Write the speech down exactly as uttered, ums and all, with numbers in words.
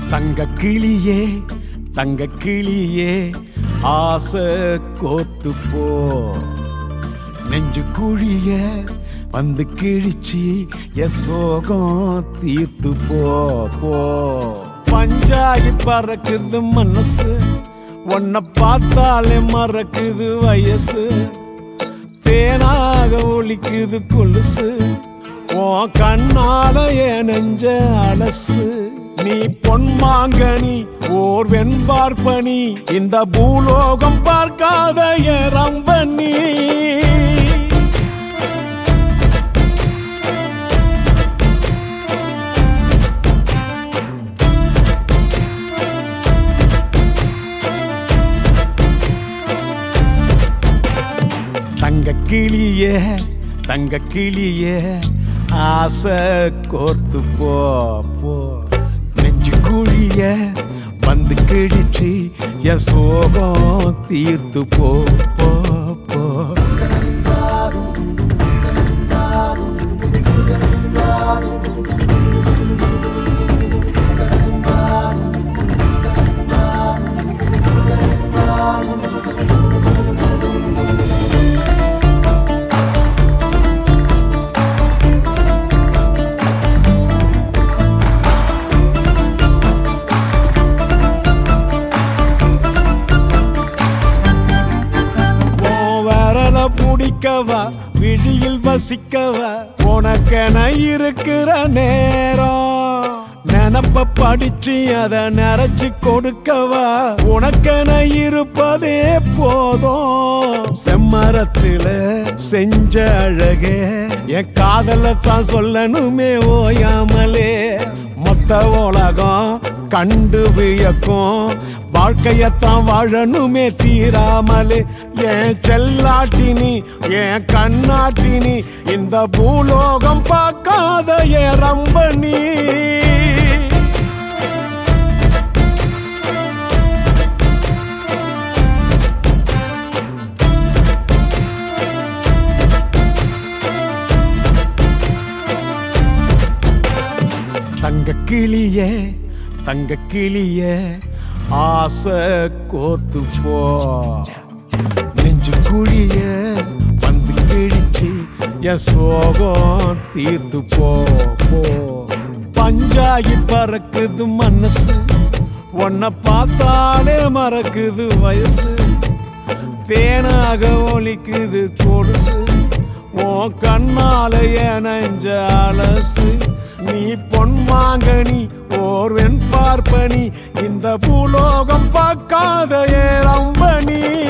தங்க கிளியே தங்க கிளியே ஆசை கோத்து போ நெஞ்சு குழிய வந்து கிழிச்சி என் சோகம் தீர்த்து போ போ பஞ்சாயி பறக்குது மனசு உன்னை பார்த்தாலே மறக்குது வயசு தேனாக ஒலிக்குது கொலுசு உன் கண்ணால என் நெஞ்ச அலசு நீ பொன்மாங்கனி ஓர் வெண்பார்ப்பனி இந்த பூலோகம் பார்க்காத என் ரம்பனி தங்க கிளியே தங்க கிளியே ஆசை கோர்த்து போ போ நெஞ்சு குழிய வந்து கிழிச்சு என் சோகம் தீர்த்து போ போ போ பிடிக்கவா விழியில் வசிக்கவா உனக்கென இருக்கிற நேரம் நினப்ப படிச்சு அதை நிறைச்சு கொடுக்கவா உனக்கென இருப்பதே போதும் செம்மரத்துல செஞ்ச அழகே என் காதல தான் சொல்லணுமே ஓயாமலே மொத்த உலகம் கண்டு வியக்கும் வாழ்க்கையத்தான் வாழணுமே தீராமலே என் செல்லாட்டினி என் கண்ணாட்டினி இந்த பூலோகம் பார்க்காத என் ரம்பனி தங்க கிளியே தங்க கிளியே ஆசை கோத்து போ நெஞ்சு குழிய வந்து கிழிச்சு என் சோகம் தீர்த்து போ போ பஞ்சாயி பறக்குது மனசு உன்னை பார்த்தாலே மறக்குது வயசு தேனாக ஒலிக்குது கொலுசு உன் கண்ணால என் நெஞ்ச அலசு நீ பொன்மாங்கனி ஓர் வெண்பார்ப்பனி இந்த பூலோகம் பார்க்காத ஏ ரம்பனி